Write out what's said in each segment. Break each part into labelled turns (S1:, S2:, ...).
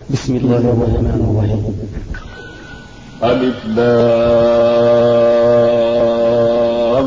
S1: بسم الله الرحمن الرحيم.
S2: ألف لام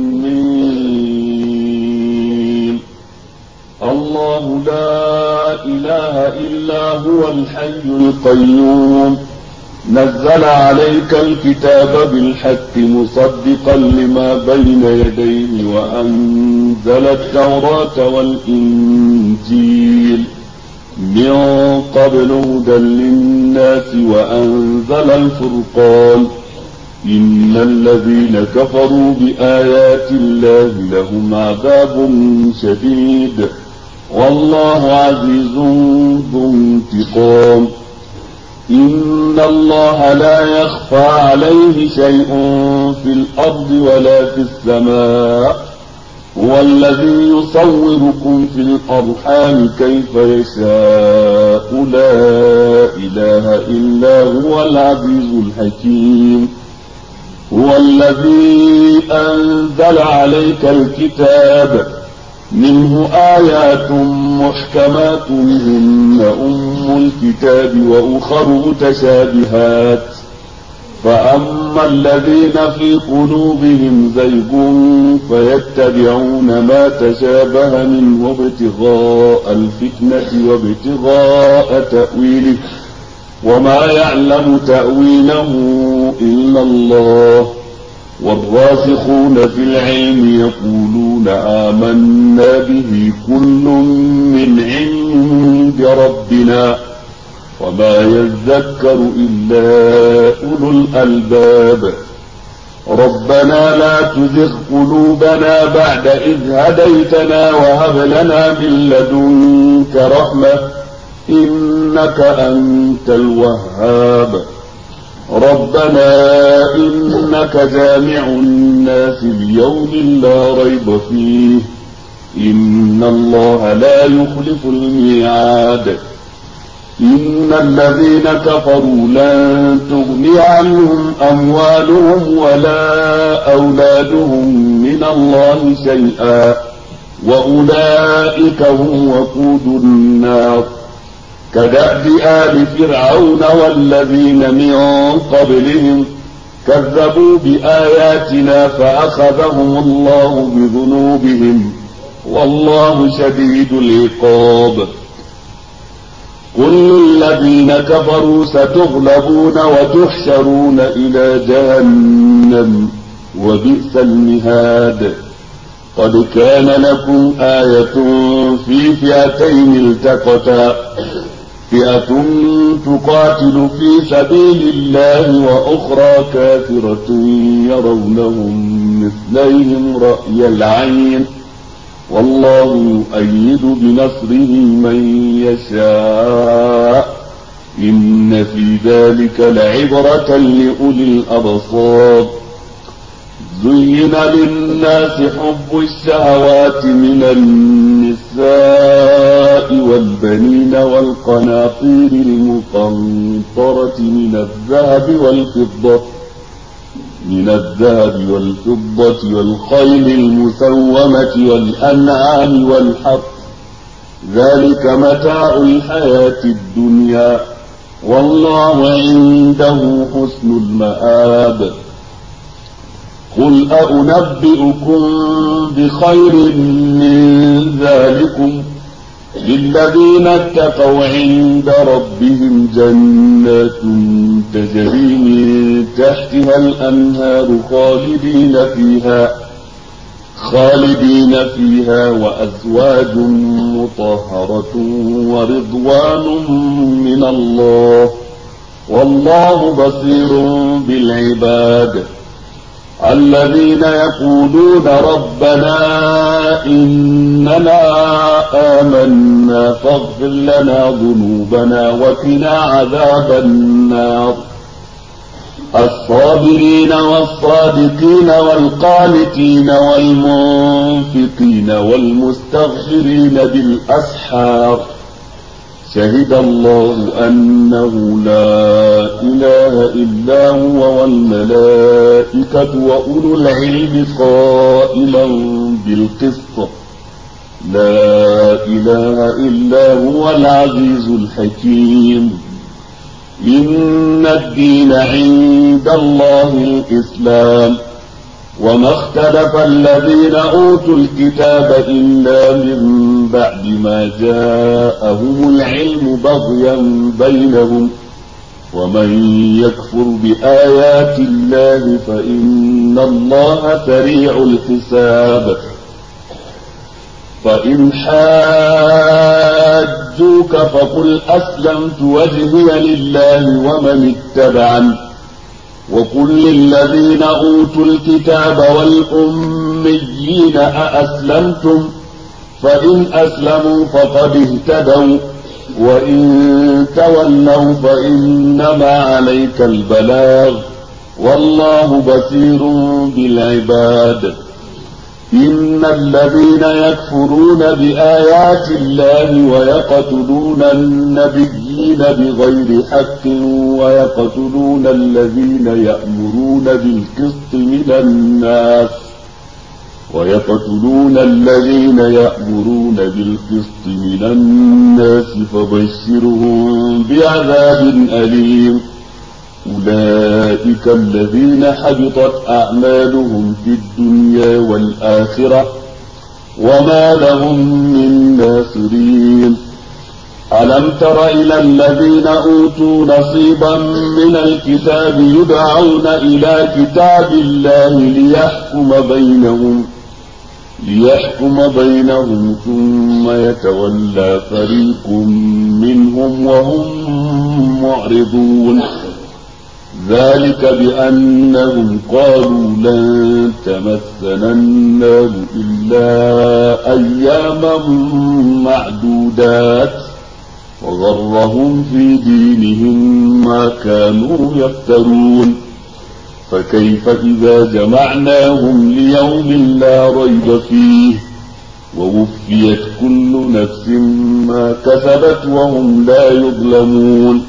S2: ميم. الله لا إله إلا هو الحي القيوم نزل عليك الكتاب بالحق مصدقا لما بين يديه وأنزل التوراة والإنجيل من قبل هدى للناس وأنزل الفرقان إن الذين كفروا بآيات الله لهم عذاب شديد والله عزيز ذو انتقام. إن الله لا يخفى عليه شيء في الأرض ولا في السماء هو الذي يصوركم في الأرحام كيف يشاء لا إله إلا هو العزيز الحكيم. هو الذي أنزل عليك الكتاب منه آيات محكمات هن أم الكتاب وأخر متشابهات فأما الذين في قلوبهم زيغ فيتبعون ما تشابه منه ابتغاء الفتنة وابتغاء تأويله وما يعلم تأويله إلا الله والراسخون في العلم يقولون آمنا به كل من عند ربنا وما يذكر إلا أولو الألباب. ربنا لا تزغ قلوبنا بعد إذ هديتنا وهب لنا من لدنك رحمة إنك أنت الوهاب. ربنا إنك جامع الناس ليوم لا ريب فيه إن الله لا يخلف الميعاد. إن الذين كفروا لن تغني عنهم أموالهم ولا أولادهم من الله شيئا وأولئك هم وقود النار كدأب آل فرعون والذين من قبلهم كذبوا بآياتنا فأخذهم الله بذنوبهم والله شديد العقاب. قل للذين كفروا ستغلبون وتحشرون إلى جهنم وبئس المهاد. قد كان لكم آية في فئتين التقتا فئة تقاتل في سبيل الله وأخرى كافرة يرونهم مثليهم رأي العين والله يؤيد بنصره من يشاء إن في ذلك لعبرة لأولي الأبصار. زين للناس حب الشهوات من النساء والبنين والقناطير المقنطرة من الذهب والفضة والخيل المسومة والأنعام والحرث ذلك متاع الحياة الدنيا والله عنده حسن المآب. قل أنبئكم بخير من ذلكم للذين اتقوا عند ربهم جنات تجري من تحتها الأنهار خالدين فيها وأزواج مطهرة ورضوان من الله والله بصير بالعباد. الذين يقولون ربنا إننا آمنا فاغفر لنا ذنوبنا وقنا عذاب النار. الصابرين والصادقين والقانتين والمنفقين والمستغفرين بالأسحار شهد الله أنه لا إله إلا هو والملائكة وأولو العلم قائما بالقسط لا إله إلا هو العزيز الحكيم. إن الدين عند الله الإسلام وما اختلف الذين أوتوا الكتاب إلا من بعد ما جاءهم العلم بغيا بينهم ومن يكفر بآيات الله فإن الله سريع الحساب. فإن حاجوك فقل أسلمت وجهي لله ومن اتبعني وقل للذين أوتوا الكتاب والأميين أأسلمتم فإن أسلموا فقد اهتدوا وإن تولوا فإنما عليك البلاغ والله بصير بالعباد. إن الذين يكفرون بآيات الله ويقتلون النبيين بغير حق ويقتلون الذين يأمرون بالقسط من الناس فبشرهم بعذاب أليم. أولئك الذين حبطت أعمالهم في الدنيا والآخرة وما لهم من ناصرين. ألم تر إلى الذين أوتوا نصيبا من الكتاب يدعون إلى كتاب الله ليحكم بينهم ثم يتولى فريق منهم وهم معرضون. ذلك بأنهم قالوا لن تمسنا النار إلا أياما معدودات وغرهم في دينهم ما كانوا يفترون. فكيف إذا جمعناهم ليوم لا ريب فيه ووفيت كل نفس ما كسبت وهم لا يظلمون.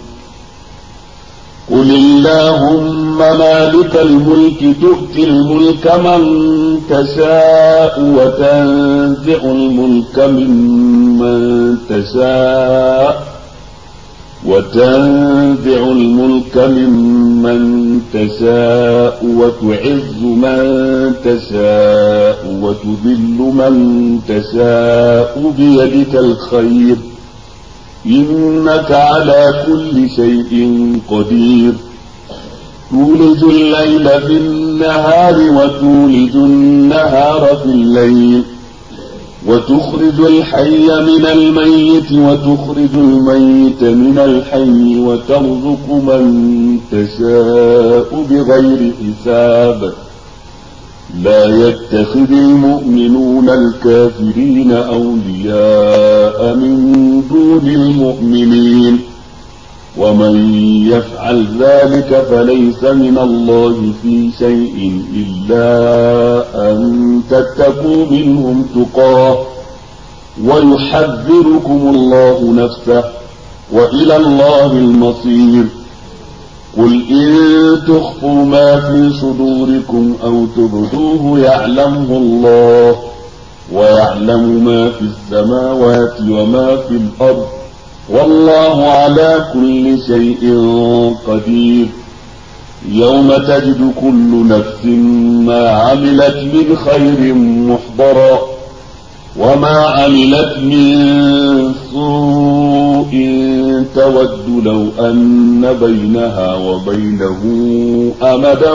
S2: قل اللهم مالك الملك تؤتي الملك من تشاء وتنزع الملك ممن تشاء وتعز من تشاء وتذل من تشاء بيدك الخير إنك على كل شيء قدير. تولج الليل في النهار وتولج النهار في الليل وتخرج الحي من الميت وتخرج الميت من الحي وترزق من تشاء بغير حساب. لا يتخذ المؤمنون الكافرين أولياء من دون المؤمنين ومن يفعل ذلك فليس من الله في شيء إلا أن تتقوا منهم تقاه ويحذركم الله نفسه وإلى الله المصير. قل إن تخفوا ما في صدوركم أو تبدوه يعلمه الله ويعلم ما في السماوات وما في الأرض والله على كل شيء قدير. يوم تجد كل نفس ما عملت من خير محضرا وما عملت من سوء تود لو أن بينها وبينه أمدا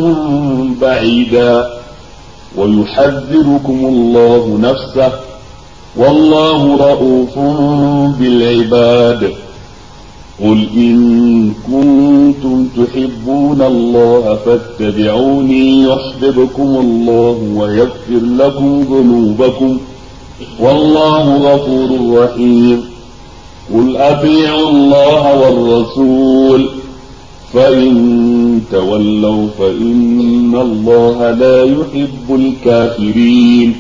S2: بعيدا ويحذركم الله نفسه والله رؤوف بالعباد. قل إن كنتم تحبون الله فاتبعوني يحببكم الله ويغفر لكم ذنوبكم والله غفور رحيم. قل أطيعوا الله والرسول فإن تولوا فإن الله لا يحب الكافرين.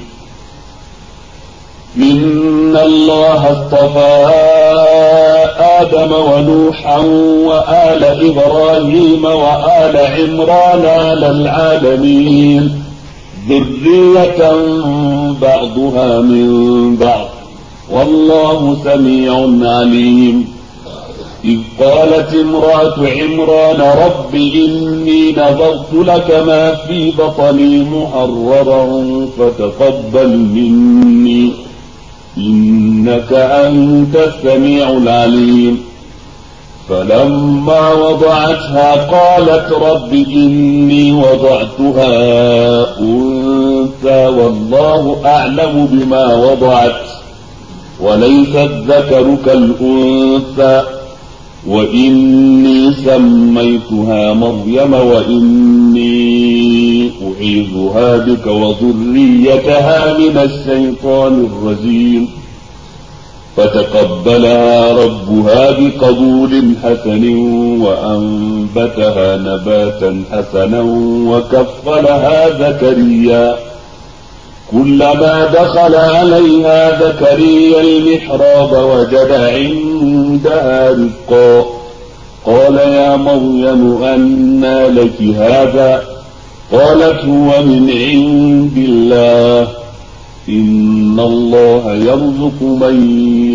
S2: إن الله اصطفى آدم ونوحا وآل إبراهيم وآل عمران على العالمين ذرية بعضها من بعض والله سميع عليم. إذ قالت امرأة عمران رب إني نذرت لك ما في بطني محررا فتقبل مني إنك أنت السميع العليم. فلما وضعتها قالت رب إني وضعتها أنثى والله أعلم بما وضعت وليس الذكر كالأنثى وإني سميتها مريم وإني أعيذها بك وذريتها من الشيطان الرجيم. فتقبلها ربها بقبول حسن وأنبتها نباتا حسنا وكفلها زكريا. كلما دخل عليها زكريا المحراب وجد عندها رزقا قال يا مريم أنى لك هذا قالت هو من عند الله إن الله يرزق من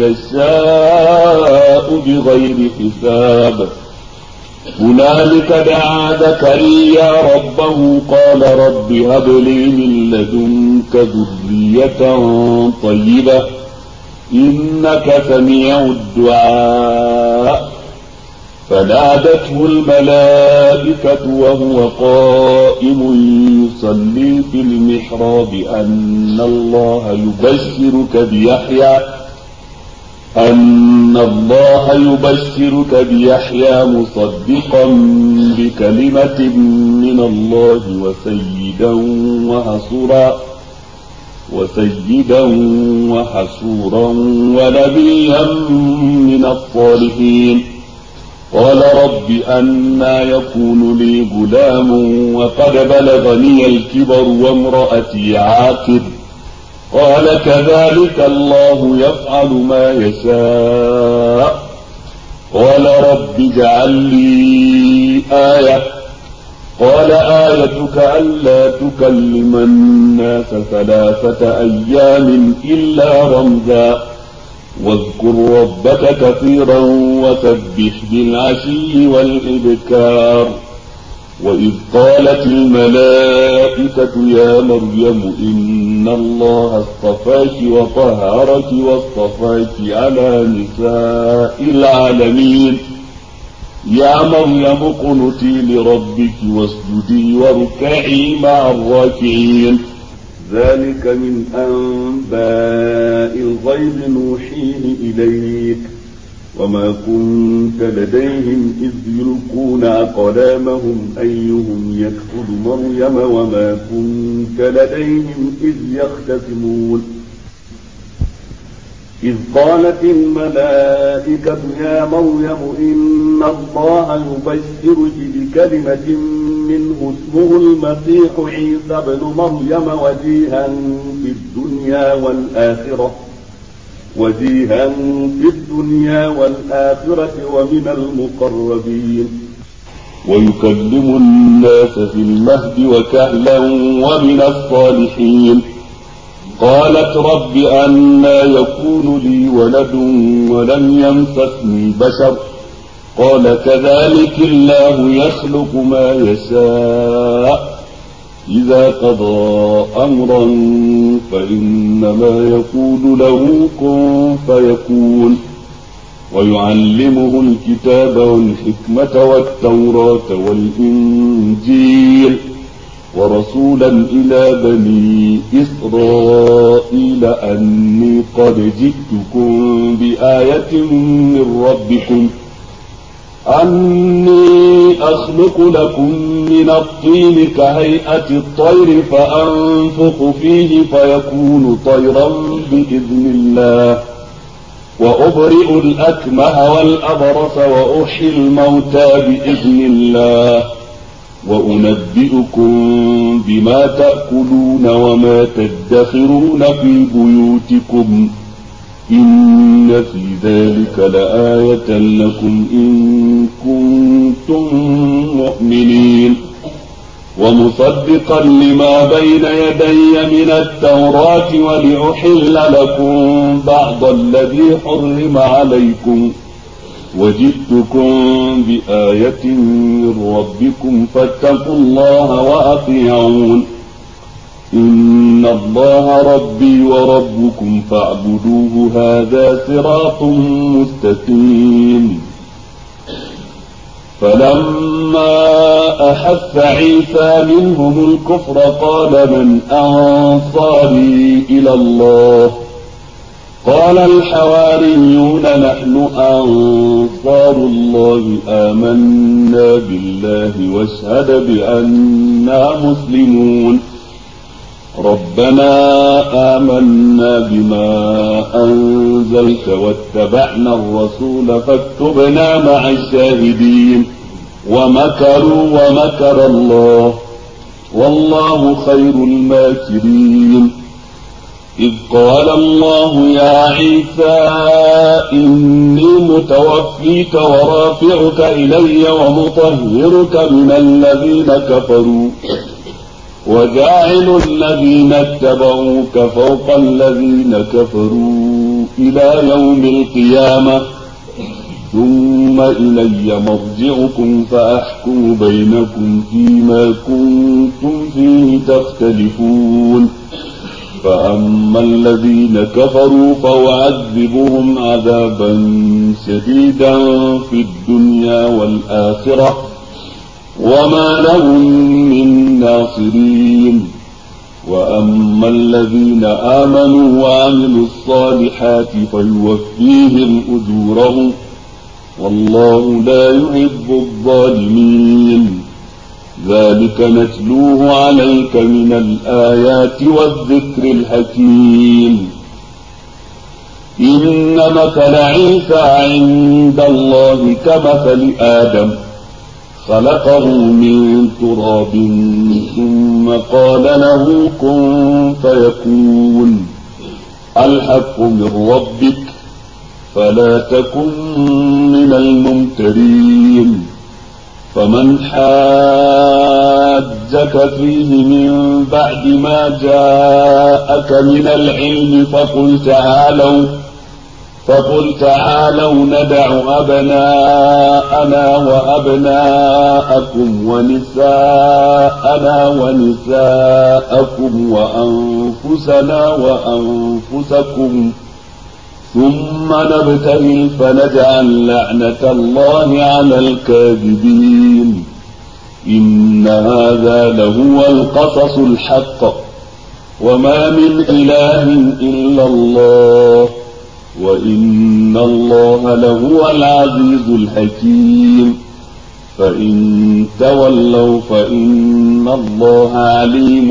S2: يشاء بغير حساب. هنالك دعا زكريا ربه قال رب هب لي من لدنك ذرية طيبة إنك سميع الدعاء. فنادته الملائكة وهو قائم يصلي في المحراب أن الله يبشرك بيحيى مصدقا بكلمة من الله وسيدا وحصورا ونبيا من الصالحين. قال رب أنى يكون لي غلام وقد بلغني الكبر وامرأتي عاقر قال كذلك الله يفعل ما يشاء. قال رب اجعل لي آية قال آيتك ألا تكلم الناس 3 أيام إلا رمزا واذكر ربك كثيرا وسبح بالعشي والإبكار. وإذ قالت الملائكة يا مريم إن الله اصطفاك وطهرك واصطفاك على نساء العالمين. يا مريم اقنتي لربك واسجدي واركعي مع الراكعين. ذلك من أنباء الغيب نوحيه إليك وما كنت لديهم إذ يلقون أقلامهم أيهم يكفل مريم وما كنت لديهم إذ يختصمون. إذ قالت الملائكة يا مريم إن الله يبشرك بكلمة منه اسمه المسيح عيسى ابن مريم وجيها في الدنيا والآخرة ومن المقربين ويكلم الناس في المهد وكهلا ومن الصالحين. قالت رب أنى يكون لي ولد ولم يمسسني بشر قال كذلك الله يخلق ما يشاء إذا قضى أمرا فإنما يقول له كن فيكون. ويعلمه الكتاب والحكمة والتوراة والإنجيل ورسولا إلى بني إسرائيل أني قد جئتكم بآية من ربكم أني أخلق لكم من الطين كهيئة الطير فأنفخ فيه فيكون طيرا بإذن الله وأبرئ الأكمه والأبرص وأحيي الموتى بإذن الله وأنبئكم بما تأكلون وما تدخرون في بيوتكم إن في ذلك لآية لكم إن كنتم مؤمنين. ومصدقا لما بين يدي من التوراة ولأحل لكم بعض الذي حرم عليكم وجئتكم بآية من ربكم فاتقوا الله وأطيعون إن الله ربي وربكم فاعبدوه هذا صراط مستقيم. فلما أحس عيسى منهم الكفر قال من أنصاري إلى الله قال الحواريون نحن أنصار الله آمنا بالله واشهد بأننا مسلمون. ربنا آمنا بما أنزلت واتبعنا الرسول فاكتبنا مع الشاهدين. ومكروا ومكر الله والله خير الماكرين. إذ قال الله يا عيسى إني متوفيك ورافعك إلي ومطهرك من الذين كفروا وجاعل الذين اتبعوك فوق الذين كفروا إلى يوم القيامة ثم إلي مرجعكم فأحكم بينكم فيما كنتم فيه تختلفون. فأما الذين كفروا فأعذبهم عذابا شديدا في الدنيا والآخرة وما لهم من ناصرين. وأما الذين آمنوا وعملوا الصالحات فيوفيهم أجورهم والله لا يحب الظالمين. ذلك نتلوه عليك من الآيات والذكر الحكيم. إن مثل عيسى عند الله كمثل آدم خلقه من تراب ثم قال له كن فيكون. الحق من ربك فلا تكن من الممترين. فمن حاجك فيه من بعد ما جاءك من العلم فقل تعالوا ندع أبناءنا وأبناءكم ونساءنا ونساءكم وأنفسنا وأنفسكم ثم نبتهل فنجعل لعنة الله على الكاذبين. إن هذا لهو القصص الحق وما من إله إلا الله وإن الله لهو العزيز الحكيم. فإن تولوا فإن الله عليم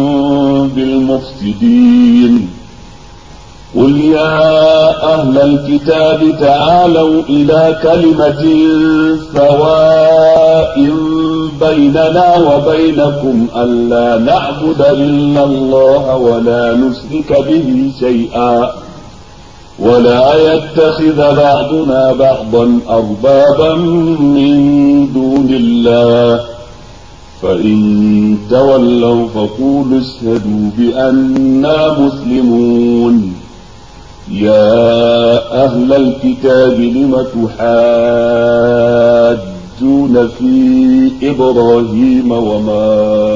S2: بالمفسدين. قل يا أهل الكتاب تعالوا إلى كلمة سواء بيننا وبينكم ألا نعبد إلا الله ولا نشرك به شيئا ولا يتخذ بعضنا بعضا أربابا من دون الله. فإن تولوا فقولوا اشهدوا بأننا مسلمون. يا أهل الكتاب لم تحاجون في إبراهيم وما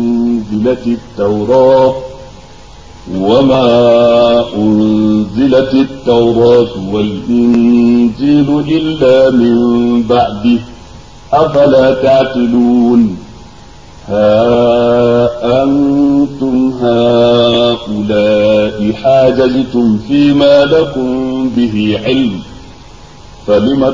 S2: أنزلت التوراة والإنجيل إلا من بعده أفلا تعقلون. ها أنتم هؤلاء حاججتم فيما لكم به علم فلم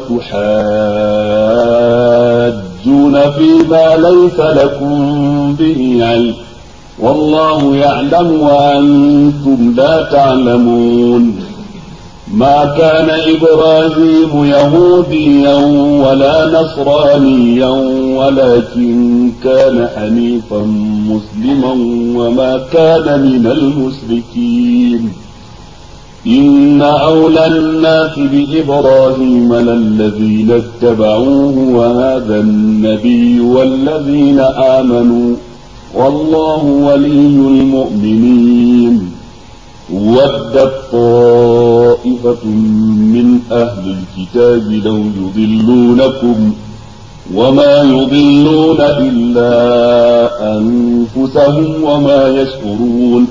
S2: تحاجون فيما ليس لكم به علم والله يعلم وأنتم لا تعلمون. ما كان إبراهيم يهوديا ولا نصرانيا ولكن كان حنيفا مسلما وما كان من المشركين. إن أولى الناس بإبراهيم للذين اتبعوه وهذا النبي والذين آمنوا والله ولي المؤمنين. ودت طائفة من أهل الكتاب لو يضلونكم وما يضلون إلا أنفسهم وما يشعرون.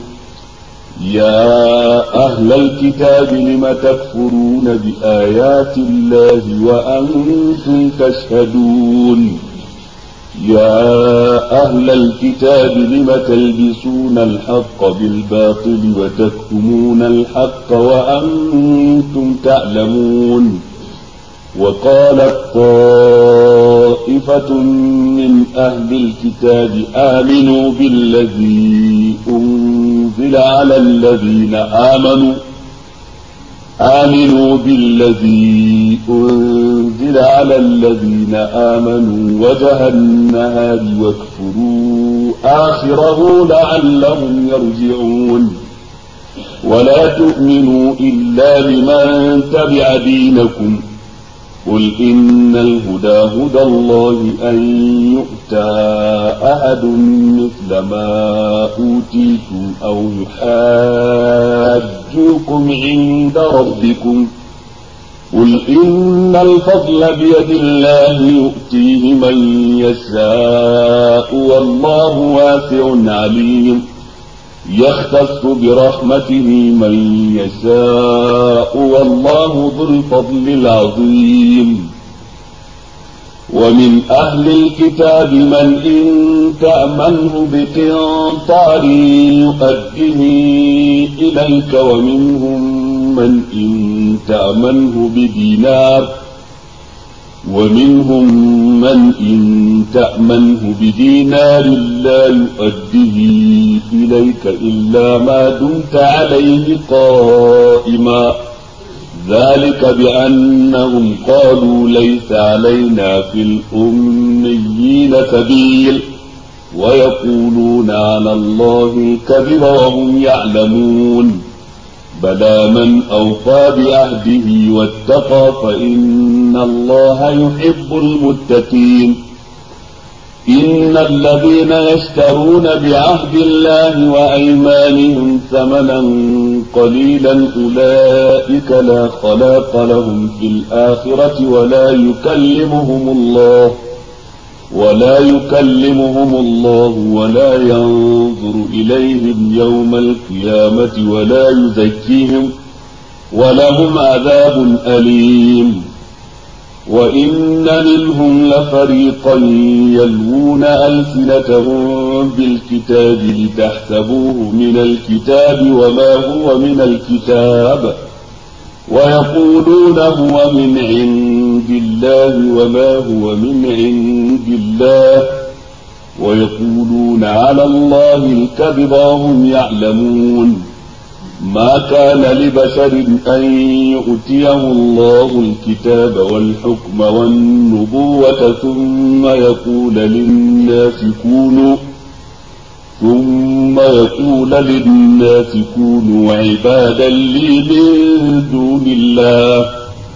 S2: يا أهل الكتاب لم تكفرون بآيات الله وأنتم تشهدون. يا أهل الكتاب لم تلبسون الحق بالباطل وتكتمون الحق وأنتم تعلمون. وقالت طائفة من أهل الكتاب آمنوا بالذي أنزل على الذين آمنوا وجه النهار واكفروا آخره لعلهم يرجعون. ولا تؤمنوا إلا لمن تبع دينكم. قل إن الهدى هدى الله أن يؤتى أحد مثل ما أوتيتم أو يحاجوكم عند ربكم. قل إن الفضل بيد الله يؤتيه من يشاء والله واسع عليم. يختص برحمته من يشاء والله ذو الفضل العظيم. ومن أهل الكتاب من إن تأمنه بقنطار يؤديه إليك ومنهم من إن تأمنه بدينار لا يؤديه إليك إلا ما دمت عليه قائما. ذلك بأنهم قالوا ليس علينا في الأميين سبيل ويقولون على الله الكذب وهم يعلمون. بلى من أوفى بعهده واتقى فإن الله يحب المتقين. إن الذين يشترون بعهد الله وأيمانهم ثمنا قليلا أولئك لا خلاق لهم في الآخرة ولا يكلمهم الله ولا ينظر إليهم يوم القيامة ولا يزكيهم ولهم عذاب أليم. وإن منهم لفريقا يلوون ألسنتهم بالكتاب لتحسبوه من الكتاب وما هو من الكتاب ويقولون هو من عند الله وما هو من عند الله ويقولون على الله الكذب وهم يعلمون. ما كان لبشر أن يؤتيه الله الكتاب والحكم والنبوة ثم يقول للناس كونوا عبادا لي من دون الله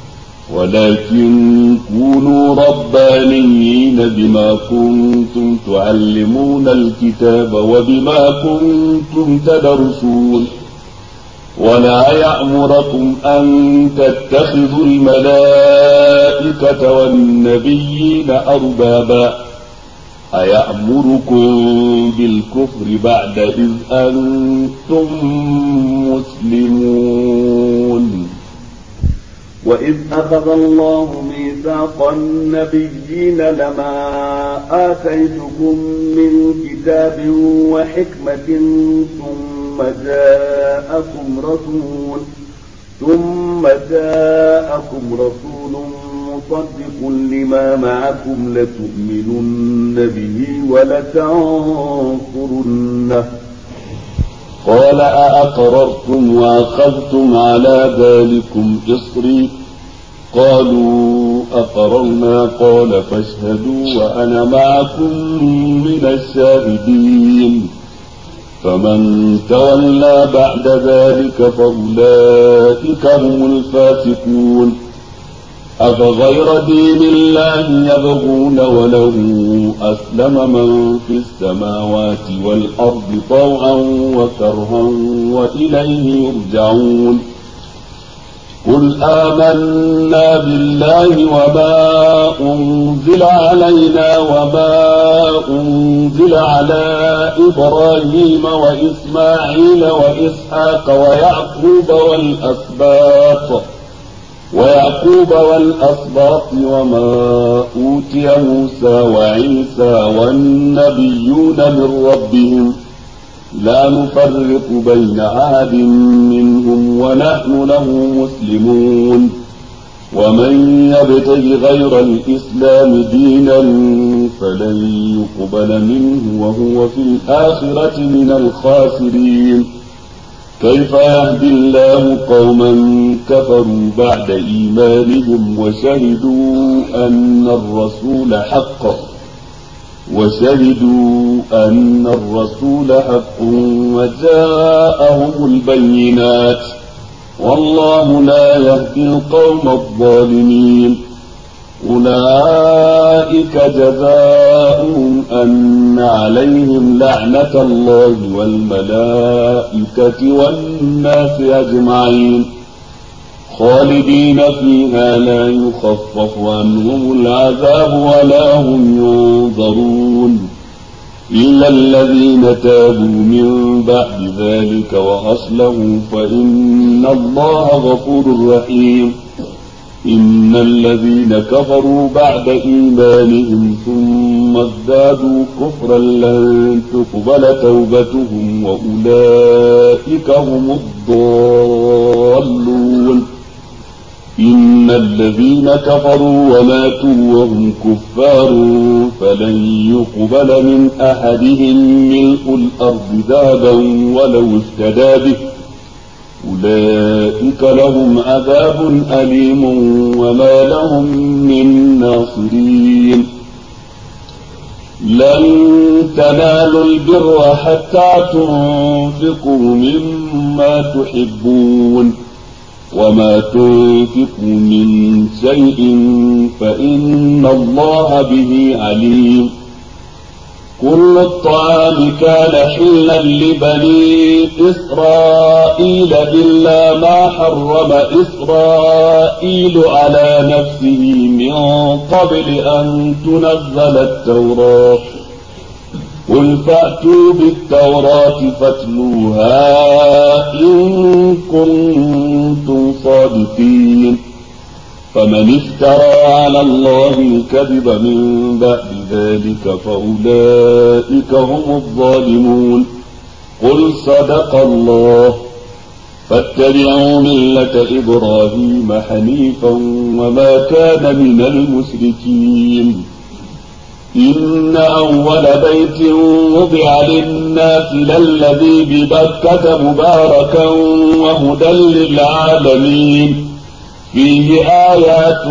S2: ولكن كونوا ربانيين بما كنتم تعلمون الكتاب وبما كنتم تدرسون. ولا يأمركم أن تتخذوا الملائكة والنبيين أربابا أيأمركم بالكفر بعد إذ أنتم مسلمون. وإذ أخذ الله ميثاق النبيين لما آتيتكم من كتاب وحكمة ثم جاءكم رسول مصدق لما معكم لتؤمنن به ولتنصرنه. قال أأقررتم وأخذتم على ذلكم إصري؟ قالوا أقررنا. قال فاشهدوا وأنا معكم من الشاهدين. فمن تولى بعد ذلك فأولئك هم الفاسقون. أفغير دين الله يبغون وله أسلم من في السماوات والأرض طوعا وكرها وإليه يرجعون قل آمنا بالله وما أنزل علينا وما أنزل على إبراهيم وإسماعيل وإسحاق ويعقوب والأسباط وما أوتي موسى وعيسى والنبيون من ربهم لا نفرق بين أحد منهم ونحن له مسلمون ومن يبتغ غير الإسلام دينا فلن يقبل منه وهو في الآخرة من الخاسرين كيف يهدي الله قوما كفروا بعد إيمانهم وشهدوا أن الرسول حق وجاءهم البينات والله لا يهدي القوم الظالمين أولئك جزاؤهم أن عليهم لعنة الله والملائكة والناس أجمعين خالدين فيها لا يخفف عنهم العذاب ولا هم ينظرون إلا الذين تابوا من بعد ذلك وأصلحوا فإن الله غفور رحيم إن الذين كفروا بعد إيمانهم ثم ازدادوا كفرا لن تقبل توبتهم وأولئك هم الضالون إن الذين كفروا وماتوا وهم كفار فلن يقبل من أحدهم ملء الأرض ذهبا ولو افتدى به أولئك لهم عذاب أليم وما لهم من ناصرين لن تنالوا البر حتى تنفقوا مما تحبون وما تنفقوا من شيء فإن الله به عليم كل الطعام كان حلا لبني إسرائيل إلا ما حرم إسرائيل على نفسه من قبل أن تنزل التوراة قل فأتوا بالتوراة فاتلوها إن كنتم صادقين فمن افترى على الله الكذب من بعد ذلك فأولئك هم الظالمون قل صدق الله فاتبعوا ملة إبراهيم حنيفا وما كان من المشركين إن أول بيت وضع للناس للذي ببكة مباركا وهدى للعالمين فيه آيات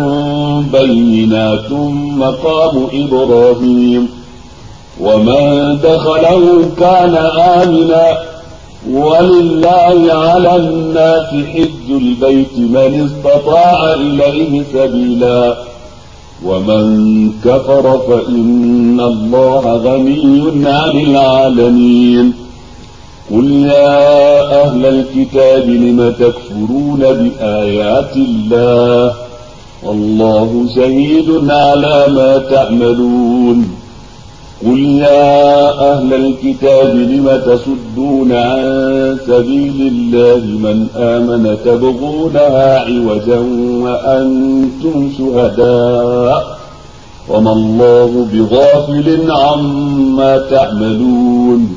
S2: بينات مقام إبراهيم ومن دخله كان آمنا ولله على الناس حج البيت من استطاع إليه سبيلا ومن كفر فإن الله غني عن العالمين قل يا أهل الكتاب لم تكفرون بآيات الله والله شهيد على ما تعملون قل يا أهل الكتاب لم تصدون عن سبيل الله من آمن تبغونها عوجا وأنتم شهداء وما الله بغافل عما تعملون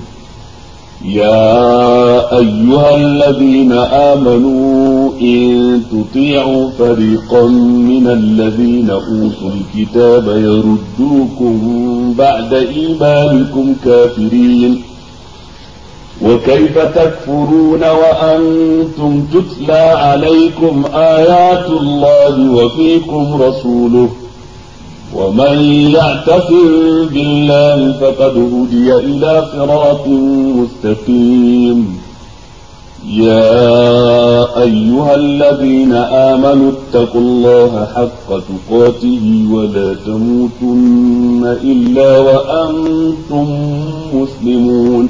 S2: يا أيها الذين آمنوا إن تطيعوا فريقا من الذين أوتوا الكتاب يردوكم بعد إيمانكم كافرين وكيف تكفرون وأنتم تتلى عليكم آيات الله وفيكم رسوله ومن يعتصم بالله فقد هدي إلى صراط مستقيم يا أيها الذين آمنوا اتقوا الله حق تقاته ولا تموتن إلا وأنتم مسلمون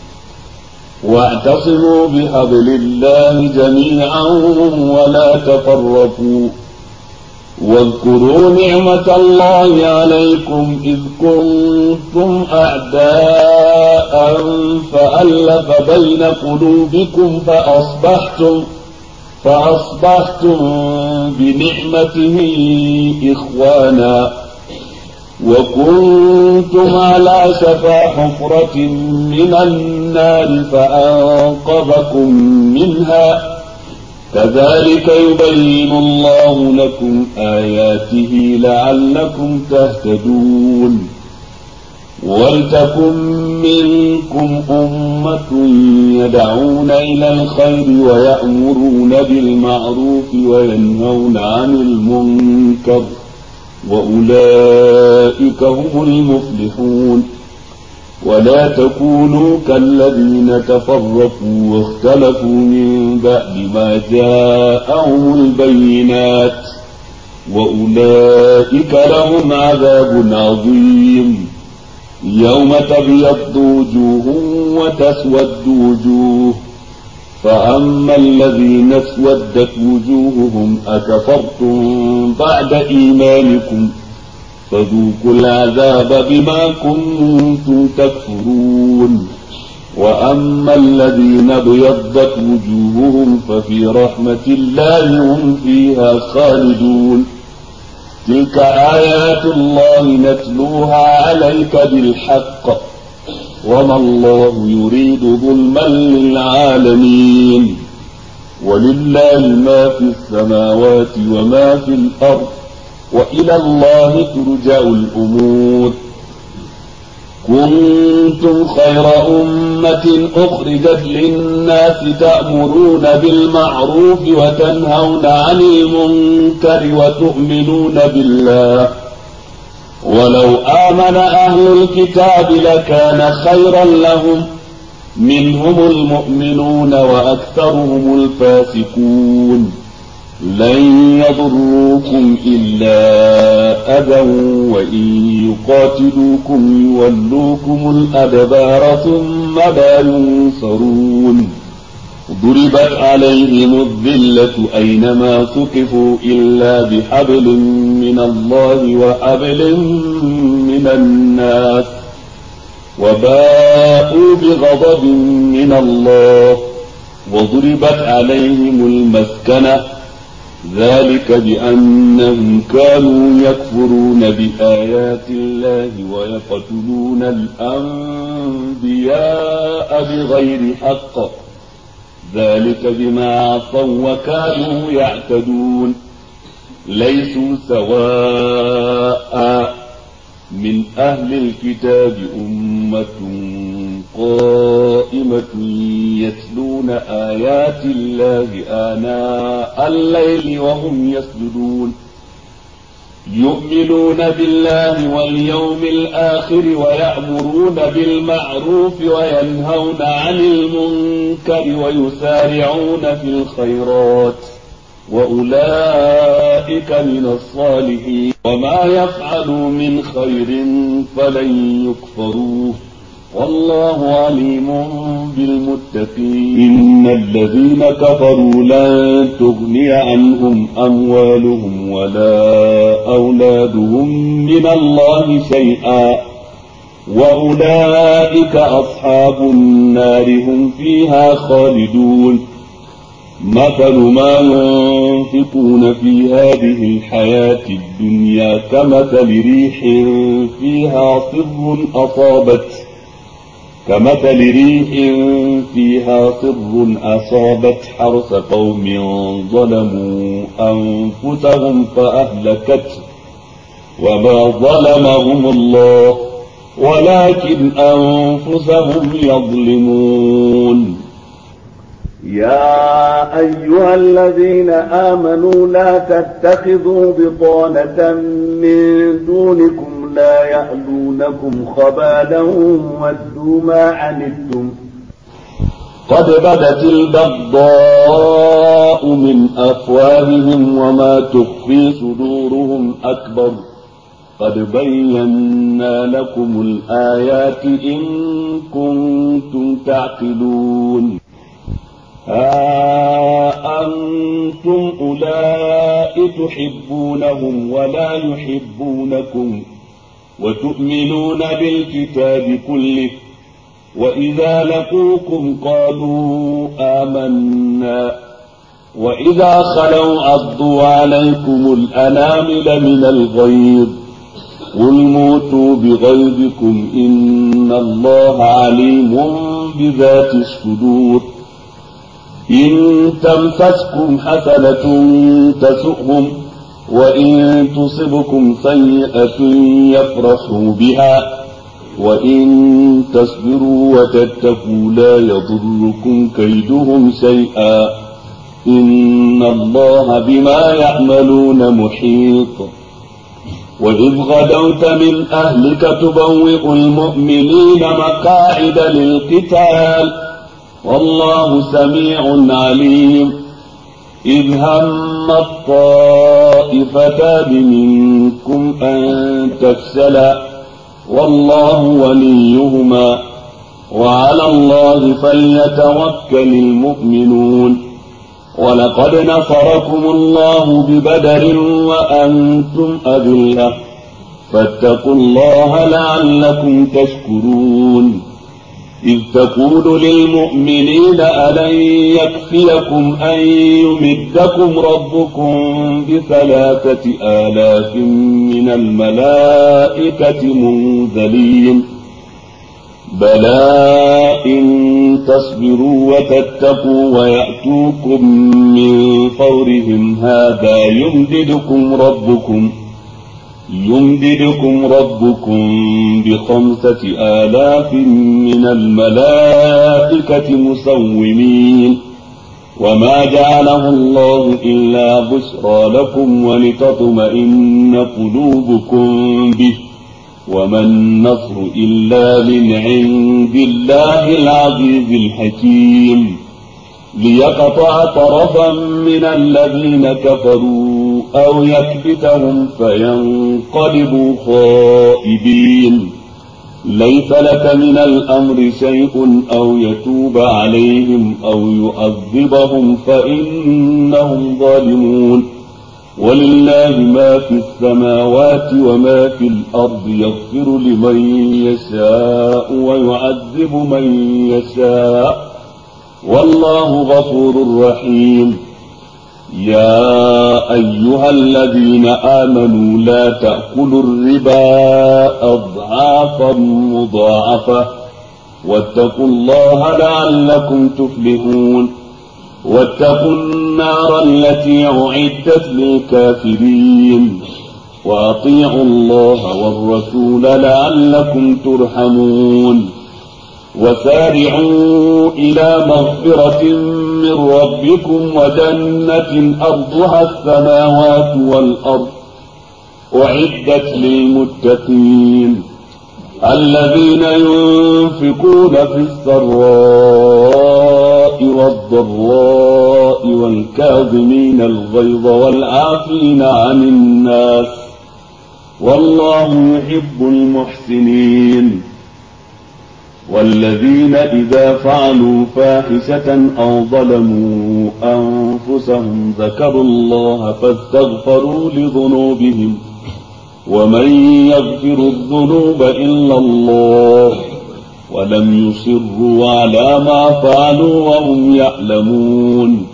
S2: واعتصموا بحبل الله جميعا ولا تفرقوا واذكروا نعمة الله عليكم إذ كنتم أعداء فألف بين قلوبكم فأصبحتم بنعمته إخوانا وكنتم على شفا حفرة من النار فأنقذكم منها كذلك يبين الله لكم آياته لعلكم تهتدون ولتكن منكم أمة يدعون إلى الخير ويأمرون بالمعروف وينهون عن المنكر وأولئك هم المفلحون ولا تكونوا كالذين تفرقوا واختلفوا من بعد ما جاءهم البينات وأولئك لهم عذاب عظيم يوم تبيض وجوه وتسود وجوه فأما الذين اسودت وجوههم أكفرتم بعد إيمانكم فذوقوا العذاب بما كنتم تكفرون وأما الذين ابيضت وجوههم ففي رحمة الله هم فيها خالدون تلك آيات الله نتلوها عليك بالحق وما الله يريد ظلما للعالمين ولله ما في السماوات وما في الأرض وإلى الله ترجع الأمور كنتم خير أمة أخرجت للناس تأمرون بالمعروف وتنهون عن المنكر وتؤمنون بالله ولو آمن أهل الكتاب لكان خيرا لهم منهم المؤمنون وأكثرهم الفاسقون لن يضروكم إلا أذى وإن يقاتلوكم يولوكم الأدبار ثم لا ينصرون ضربت عليهم الذلة أينما ثقفوا إلا بحبل من الله وحبل من الناس وباءوا بغضب من الله وضربت عليهم المسكنة ذلك بأنهم كانوا يكفرون بآيات الله ويقتلون الأنبياء بغير حق ذلك بما عصوا وكانوا يعتدون ليسوا سواء من أهل الكتاب أمة قائمة يتلون آيات الله آناء الليل وهم يسجدون يؤمنون بالله واليوم الآخر ويأمرون بالمعروف وينهون عن المنكر ويسارعون في الخيرات وأولئك من الصالحين وما يفعلوا من خير فلن يكفروه والله عليم بالمتقين إن الذين كفروا لن تغني عنهم أموالهم ولا أولادهم من الله شيئا وأولئك أصحاب النار هم فيها خالدون مثل ما ينفقون في هذه الحياة الدنيا كمثل ريح فيها صر أصابت حرث قوم ظلموا أنفسهم فأهلكته وما ظلمهم الله ولكن أنفسهم يظلمون يا أيها الذين آمنوا لا تتخذوا بطانة من دونكم لا يألونكم خبالا ودوا ما عنتم قد بدت البغضاء من أفواههم وما تخفي صدورهم أكبر قد بينا لكم الآيات إن كنتم تعقلون ها أنتم أولئك تحبونهم ولا يحبونكم وتؤمنون بالكتاب كله وإذا لقوكم قالوا آمنا وإذا خلوا عضوا عليكم الأنامل من الغيظ قل موتوا بغيظكم إن الله عليم بذات الصدور إن تمسسكم حسنة تسؤهم وإن تصبكم سيئة يفرحوا بها وإن تصبروا وتتقوا لا يضركم كيدهم شيئا إن الله بما يعملون محيط وإذ غدوت من أهلك تبوئ المؤمنين مقاعد للقتال والله سميع عليم إذ هم الطائفتان منكم أن تفشلا والله وليهما وعلى الله فليتوكل المؤمنون ولقد نصركم الله ببدر وأنتم أذلة فاتقوا الله لعلكم تشكرون إذ تقول للمؤمنين ألن يكفيكم أن يمدكم ربكم ب3,000 من الملائكة منزلين بلى إن تصبروا وتتقوا ويأتوكم من فورهم هذا يمددكم ربكم ب5,000 من الملائكة مسومين وما جعله الله إلا بشرى لكم ولتطمئن قلوبكم به وما النصر إلا من عند الله العزيز الحكيم ليقطع طرفا من الذين كفروا أو يكبتهم فينقلبوا خائبين ليس لك من الأمر شيء أو يتوب عليهم أو يعذبهم فإنهم ظالمون ولله ما في السماوات وما في الأرض يغفر لمن يشاء ويعذب من يشاء والله غفور رحيم يا أيها الذين آمنوا لا تأكلوا الربا أضعافا مضاعفة واتقوا الله لعلكم تفلحون واتقوا النار التي أعدت للكافرين وأطيعوا الله والرسول لعلكم ترحمون وسارعوا إلى مغفرة من ربكم وجنة أرضها السماوات والأرض أعدت للمتقين الذين ينفقون في السراء والضراء والكاظمين الغيظ والعافين عن الناس والله يحب المحسنين والذين إذا فعلوا فاحشة أو ظلموا أنفسهم ذكروا الله فاستغفروا لذنوبهم ومن يغفر الذنوب إلا الله ولم يصروا على ما فعلوا وهم يعلمون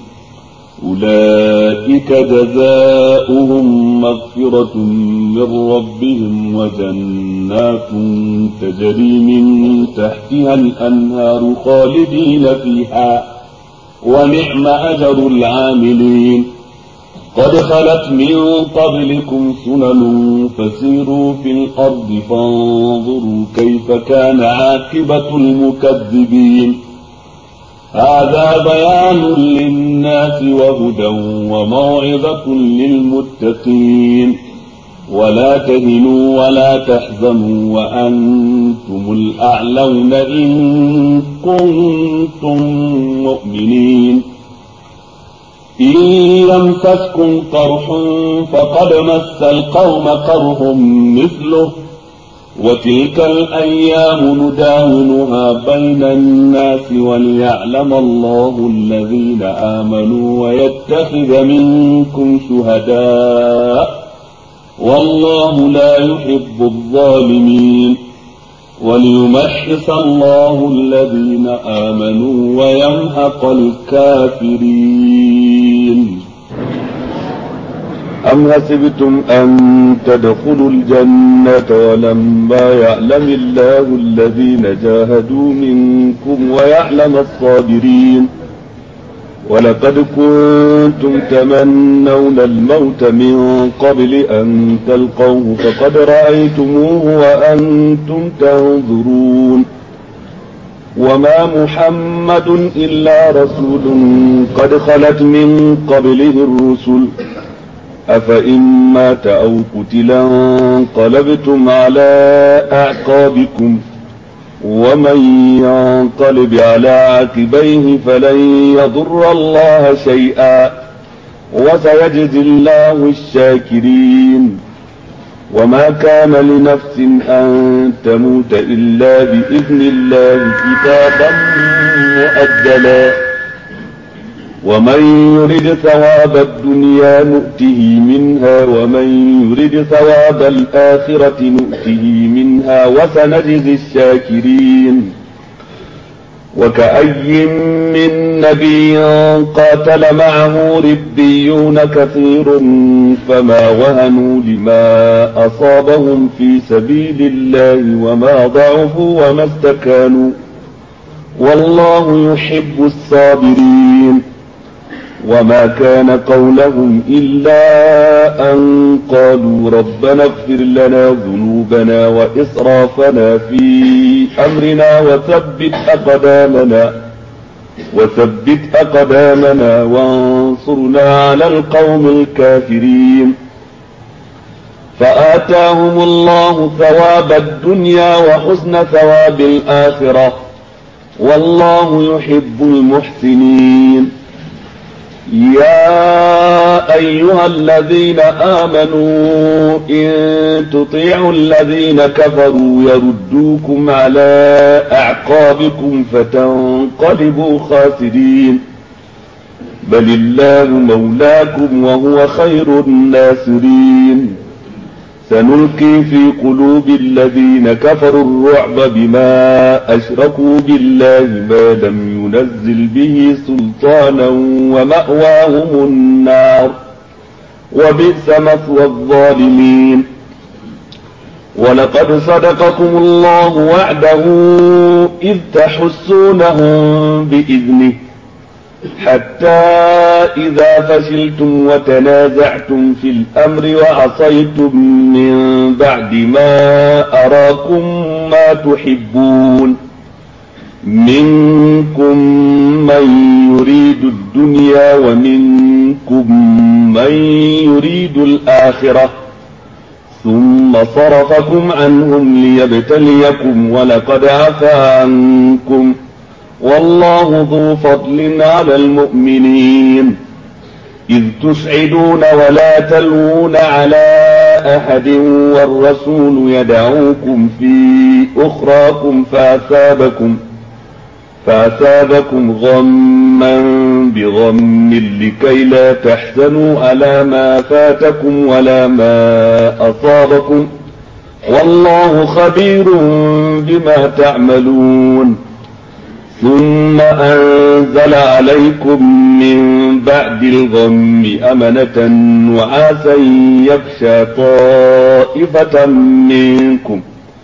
S2: أولئك جزاؤهم مغفرة من ربهم وجنات تجري من تحتها الأنهار خالدين فيها ونعم أجر العاملين قد خلت من قبلكم سنن فسيروا في الأرض فانظروا كيف كان عاقبة المكذبين هذا بيان للناس وهدى وموعظة للمتقين ولا تهنوا ولا تحزنوا وأنتم الأعلون إن كنتم مؤمنين إن يمسسكم قرح فقد مس القوم قرح مثله وتلك الأيام نداولها بين الناس وليعلم الله الذين آمنوا ويتخذ منكم شهداء والله لا يحب الظالمين وليمحص الله الذين آمنوا ويمحق الكافرين أم حسبتم أن تدخلوا الجنة ولما يعلم الله الذين جاهدوا منكم ويعلم الصابرين ولقد كنتم تمنون الموت من قبل أن تلقوه فقد رأيتموه وأنتم تنظرون وما محمد إلا رسول قد خلت من قبله الرسل أفإن مات أو قتلا انقلبتم على أعقابكم ومن ينقلب على عقبيه فلن يضر الله شيئا وسيجزي الله الشاكرين وما كان لنفس أن تموت إلا بإذن الله كتابا مؤجلا ومن يرد ثواب الدنيا نؤته منها ومن يرد ثواب الآخرة نؤته منها وسنجزي الشاكرين وكأي من نبي قاتل معه ربيون كثير فما وهنوا لما أصابهم في سبيل الله وما ضعفوا وما استكانوا والله يحب الصابرين وما كان قولهم إلا أن قالوا ربنا اغفر لنا ذنوبنا وإسرافنا في أمرنا وثبت أقدامنا وانصرنا على القوم الكافرين فآتاهم الله ثواب الدنيا وحسن ثواب الآخرة والله يحب المحسنين يا أيها الذين آمنوا إن تطيعوا الذين كفروا يردوكم على أعقابكم فتنقلبوا خاسرين بل الله مولاكم وهو خير الناصرين سنلقي في قلوب الذين كفروا الرعب بما أشركوا بالله ما لم ينزل به سلطانا ومأواهم النار وبئس مثوى الظالمين ولقد صدقكم الله وعده إذ تحسونهم بإذنه حتى إذا فشلتم وتنازعتم في الأمر وعصيتم من بعد ما أراكم ما تحبون منكم من يريد الدنيا ومنكم من يريد الآخرة ثم صرفكم عنهم ليبتليكم ولقد عفا عنكم والله ذو فضل على المؤمنين إذ تسعدون ولا تلوون على أحد والرسول يدعوكم في أخراكم فأثابكم غما بغم لكي لا تحزنوا على ما فاتكم ولا ما أصابكم والله خبير بما تعملون ثم أنزل عليكم من بعد الغم أمنة نعاسا يغشى طائفة منكم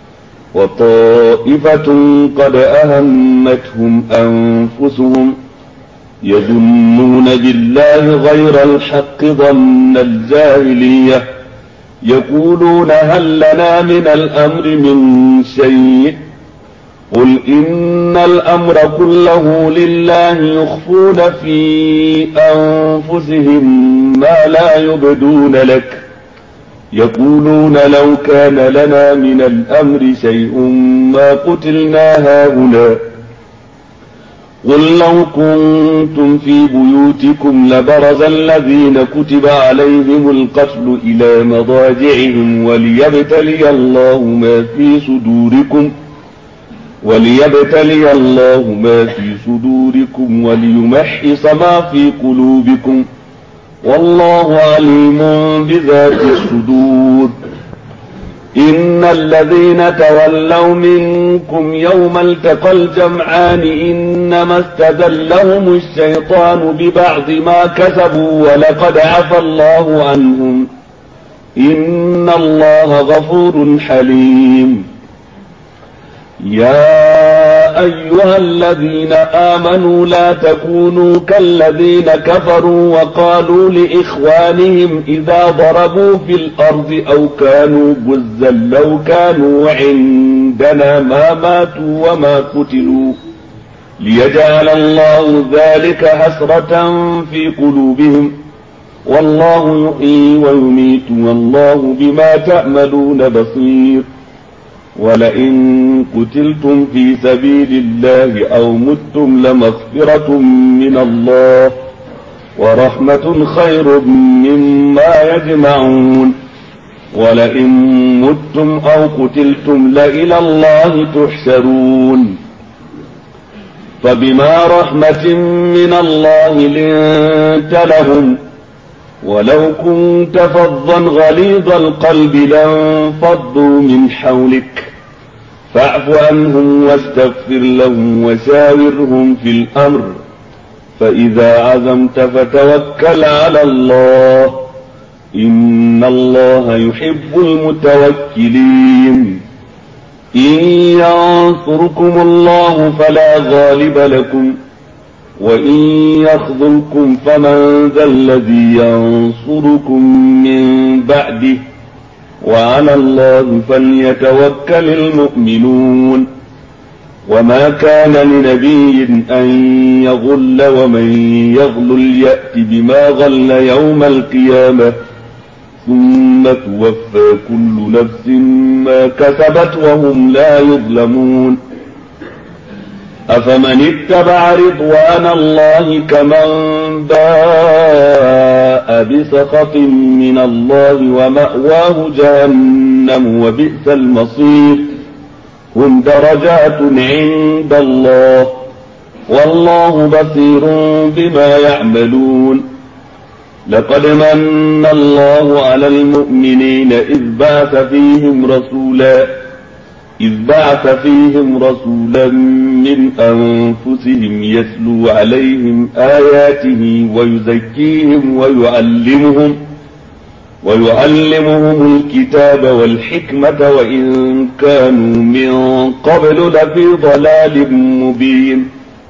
S2: وطائفة قد أهمتهم أنفسهم يظنون بالله غير الحق ظن الجاهلية يقولون هل لنا من الأمر من شيء قل إن الأمر كله لله يخفون في أنفسهم ما لا يبدون لك يقولون لو كان لنا من الأمر شيء ما قتلنا هاهنا قل لو كنتم في بيوتكم لبرز الذين كتب عليهم القتل إلى مضاجعهم وليبتلي الله ما في صدوركم وليمحص ما في قلوبكم والله عليم بذات الصدور. إن الذين تولوا منكم يوم التقى الجمعان إنما استزلهم الشيطان ببعض ما كسبوا ولقد عفى الله عنهم إن الله غفور حليم. يا أيها الذين آمنوا لا تكونوا كالذين كفروا وقالوا لإخوانهم إذا ضربوا في الأرض أو كانوا غزا لو كانوا عندنا ما ماتوا وما قتلوا ليجعل الله ذلك حسرة في قلوبهم والله يحيي ويميت والله بما تعملون بصير. ولئن قتلتم في سبيل الله أو متم لمغفرة من الله ورحمة خير مما يجمعون. ولئن متم أو قتلتم لإلى الله تحشرون. فبما رحمة من الله لنت لهم ولو كنت فظا غليظ القلب لانفضوا من حولك فاعف عنهم واستغفر لهم وشاورهم في الأمر فإذا عزمت فتوكل على الله إن الله يحب المتوكلين. إن ينصركم الله فلا غالب لكم وإن يخذلكم فمن ذا الذي ينصركم من بعده وعلى الله فليتوكل المؤمنون. وما كان لنبي أن يغل ومن يغلل يأت بما غل يوم القيامة ثم توفى كل نفس ما كسبت وهم لا يظلمون. أفمن اتبع رضوان الله كمن باء بسخط من الله ومأواه جهنم وبئس المصير. هم درجات عند الله والله بصير بما يعملون. لقد من الله على المؤمنين إذ بعث فيهم رسولا من أنفسهم يتلو عليهم آياته ويزكيهم ويعلمهم الكتاب والحكمة وإن كانوا من قبل لفي ضلال مبين.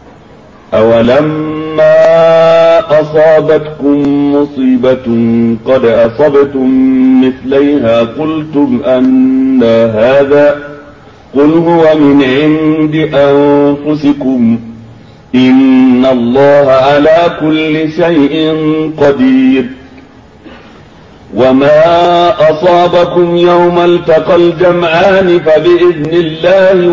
S2: أولما أصابتكم مصيبة قد أصبتم مثليها قلتم أنى هذا قل هو من عند أنفسكم إن الله على كل شيء قدير. وما أصابكم يوم التقى الجمعان فبإذن الله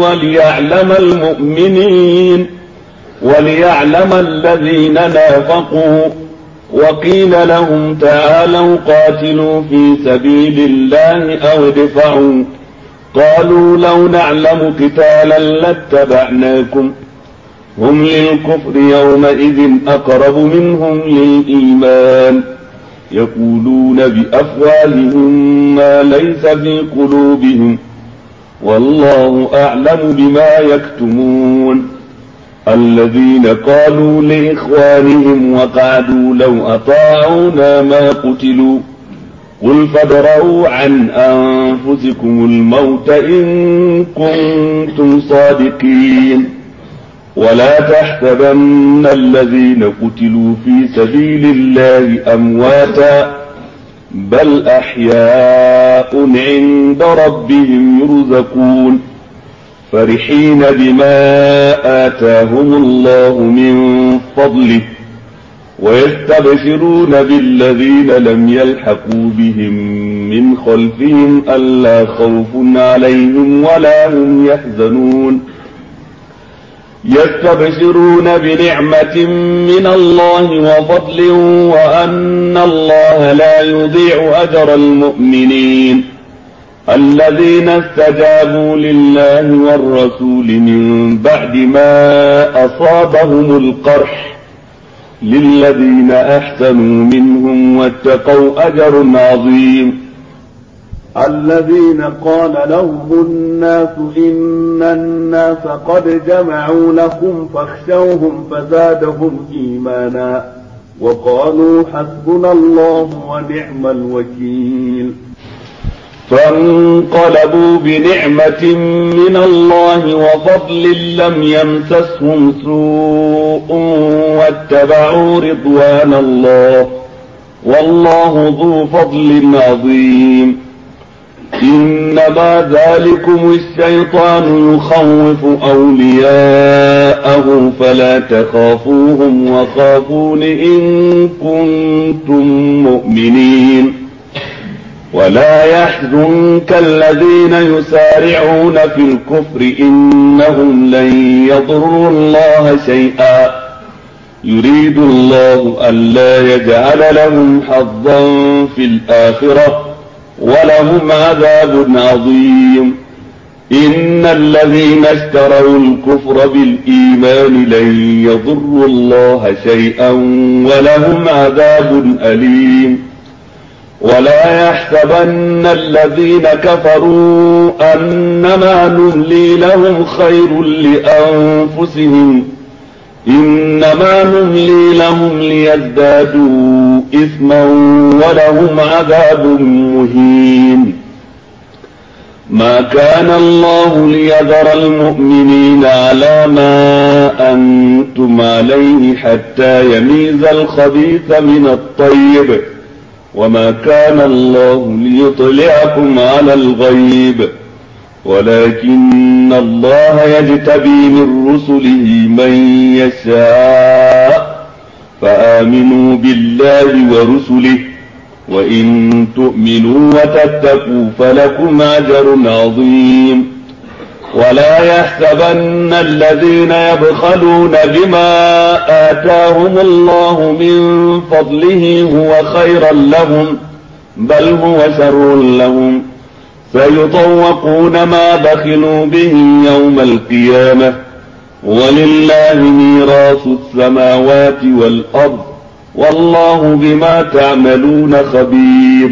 S2: وليعلم الذين نافقوا. وقيل لهم تعالوا قاتلوا في سبيل الله أو ادفعوا قالوا لو نعلم قتالا لاتبعناكم هم للكفر يومئذ أقرب منهم للإيمان يقولون بأفواههم ما ليس في قلوبهم والله أعلم بما يكتمون. الذين قالوا لإخوانهم وقعدوا لو أطاعونا ما قتلوا قل فادرءوا عن أنفسكم الموت إن كنتم صادقين. ولا تحسبن الذين قتلوا في سبيل الله أمواتا بل أحياء عند ربهم يرزقون فرحين بما آتاهم الله من فضله ويستبشرون بالذين لم يلحقوا بهم من خلفهم ألا خوف عليهم ولا هم يحزنون يستبشرون بنعمة من الله وفضل وأن الله لا يضيع أجر المؤمنين الذين استجابوا لله والرسول من بعد ما أصابهم القرح للذين أحسنوا منهم واتقوا أجر عظيم الذين قال لهم الناس إن الناس قد جمعوا لكم فاخشوهم فزادهم إيمانا وقالوا حسبنا الله ونعم الوكيل فانقلبوا بنعمة من الله وفضل لم يمسسهم سوء واتبعوا رضوان الله والله ذو فضل عظيم إنما ذلكم الشيطان يخوف أولياءه فلا تخافوهم وخافون إن كنتم مؤمنين ولا يحزنك الذين يسارعون في الكفر إنهم لن يضروا الله شيئا يريد الله ألا يجعل لهم حظا في الآخرة ولهم عذاب عظيم إن الذين اشتروا الكفر بالإيمان لن يضروا الله شيئا ولهم عذاب أليم ولا يحسبن الذين كفروا أنما نملي لهم خير لأنفسهم إنما نملي لهم ليزدادوا إثما ولهم عذاب مهين ما كان الله ليذر المؤمنين على ما أنتم عليه حتى يميز الخبيث من الطيب وما كان الله ليطلعكم على الغيب ولكن الله يجتبي من رسله من يشاء فآمنوا بالله ورسله وإن تؤمنوا وتتقوا فلكم أجر عظيم ولا يحسبن الذين يبخلون بما آتاهم الله من فضله هو خيرا لهم بل هو شر لهم سيطوقون ما بخلوا به يوم القيامة ولله ميراث السماوات والأرض والله بما تعملون خبير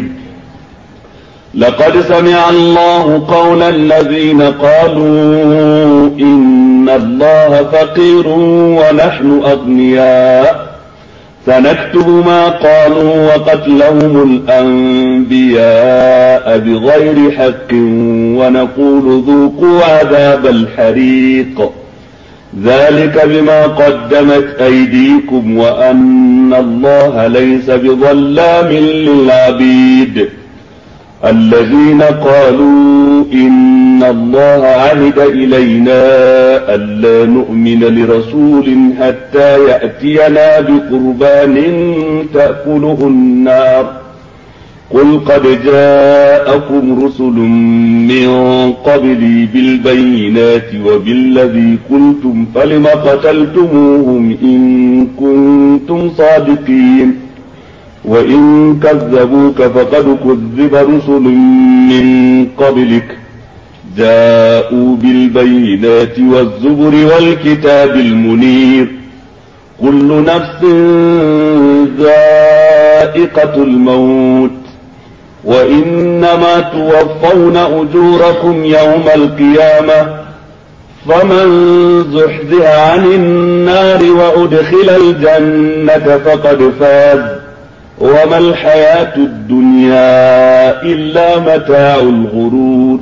S2: لقد سمع الله قول الذين قالوا إن الله فقير ونحن أغنياء سنكتب ما قالوا وقتلهم الأنبياء بغير حق ونقول ذوقوا عذاب الحريق ذلك بما قدمت أيديكم وأن الله ليس بظلام للعبيد الذين قالوا إن الله عهد إلينا ألا نؤمن لرسول حتى يأتينا بقربان تأكله النار قل قد جاءكم رسل من قبلي بالبينات وبالذي قلتم فلم قتلتموهم إن كنتم صادقين وإن كذبوك فقد كذب رسل من قبلك جاءوا بالبينات والزبر والكتاب المنير كل نفس ذائقة الموت وإنما توفون أجوركم يوم القيامة فمن زحزح عن النار وأدخل الجنة فقد فاز وما الحياة الدنيا إلا متاع الغرور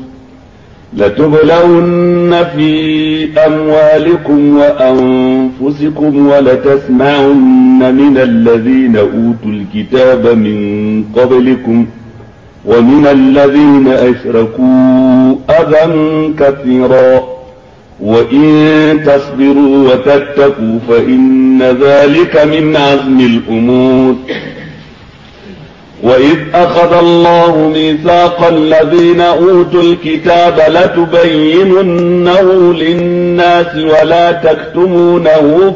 S2: لتبلون في أموالكم وأنفسكم ولتسمعن من الذين أوتوا الكتاب من قبلكم ومن الذين أشركوا أذى كثيرا وإن تصبروا وتتقوا فإن ذلك من عزم الأمور وإذ أخذ الله ميثاق الذين أوتوا الكتاب لتبيننه للناس ولا تكتمونه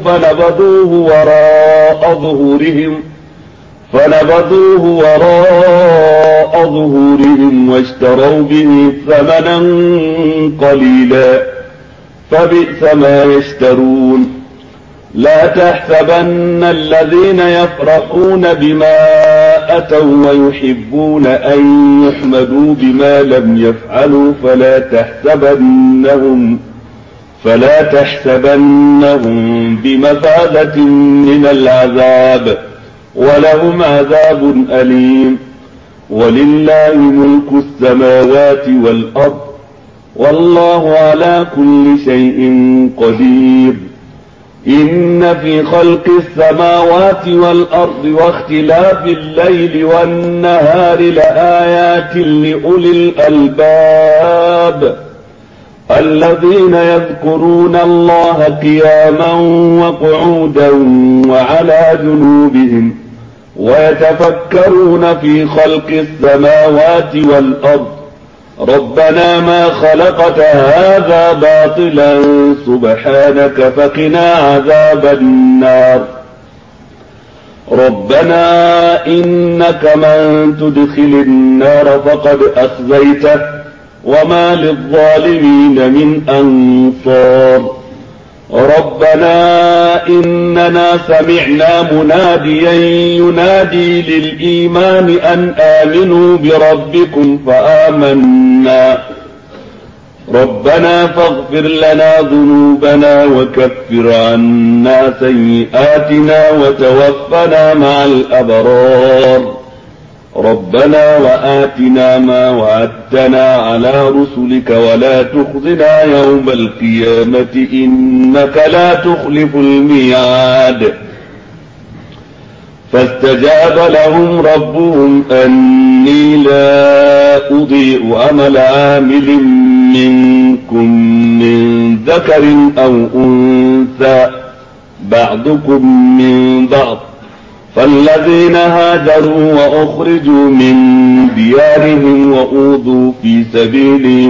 S2: فنبذوه وراء ظهورهم واشتروا به ثمنا قليلا فبئس ما يشترون. لا تحسبن الذين يفرحون بما أتوا ويحبون أن يحمدوا بما لم يفعلوا فلا تحسبنهم بمفازة من العذاب ولهم عذاب أليم. ولله ملك السماوات والأرض والله على كل شيء قدير. إن في خلق السماوات والأرض واختلاف الليل والنهار لآيات لأولي الألباب الذين يذكرون الله قياما وقعودا وعلى جنوبهم ويتفكرون في خلق السماوات والأرض ربنا ما خلقت هذا باطلا سبحانك فقنا عذاب النار. ربنا إنك من تدخل النار فقد أخزيته وما للظالمين من أنصار. ربنا إننا سمعنا مناديا ينادي للإيمان أن آمنوا بربكم فآمنا. ربنا فاغفر لنا ذنوبنا وكفر عنا سيئاتنا وتوفنا مع الأبرار. ربنا وآتنا ما وعدتنا على رسلك ولا تخزنا يوم القيامة إنك لا تخلف الميعاد. فاستجاب لهم ربهم أني لا أضيع عمل عامل منكم من ذكر أو أنثى بعضكم من بعض. فالذين هاجروا وأخرجوا من ديارهم وأوذوا في سبيلي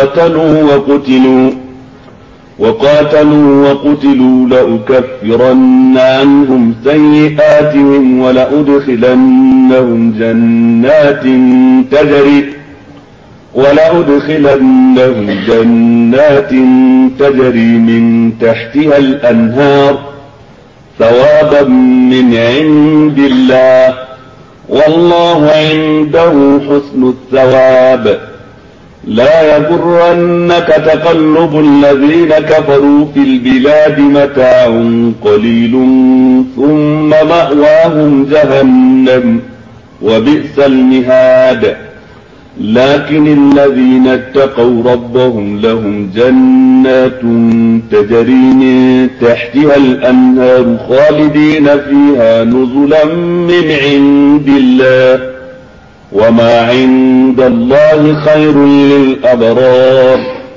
S2: وقاتلوا وقتلوا لأكفرن عنهم سيئاتهم ولأدخلنهم جنات تجري من تحتها الأنهار ثوابا من عند الله والله عنده حسن الثواب. لا يغرنك تقلب الذين كفروا في البلاد متاع قليل ثم مأواهم جهنم وبئس المهاد. لكن الذين اتقوا ربهم لهم جنات تجري من تحتها الأنهار خالدين فيها نزلا من عند الله وما عند الله خير للأبرار.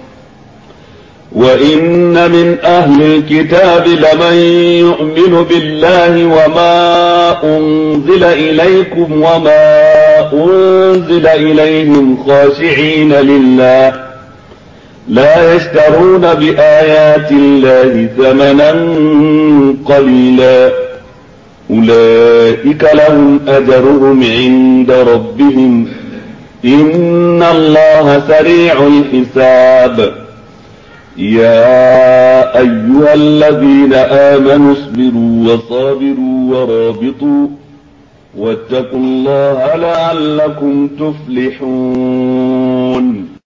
S2: وإن من أهل الكتاب لمن يؤمن بالله وما أنزل إليكم وما أنزل إليهم خاشعين لله لا يشترون بآيات الله ثمنا قليلا أولئك لهم أجرهم عند ربهم إن الله سريع الحساب. يا أيها الذين آمنوا اصبروا وصابروا ورابطوا واتقوا الله لعلكم تفلحون.